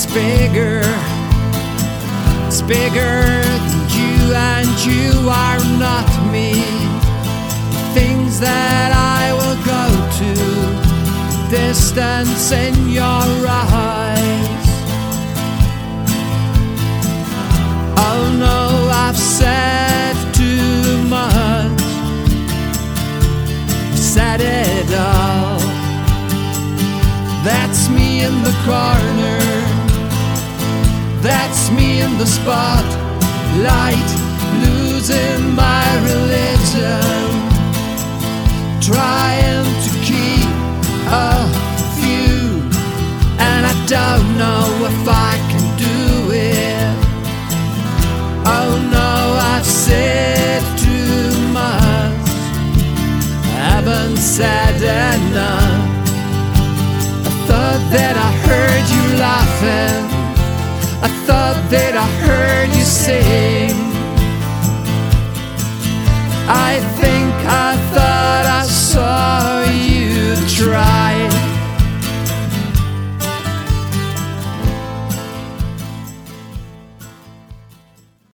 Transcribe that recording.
bigger. It's bigger than you, and you are not me. Things that I will go to, distance in your eyes. Oh no, I've said too much, said it all. That's me in the corner, that's me in the spotlight, losing my religion, trying to keep a few, and I don't know if I can do it. Oh no, I've said too much, haven't said enough. I thought that I heard you laughing, I thought that I heard you say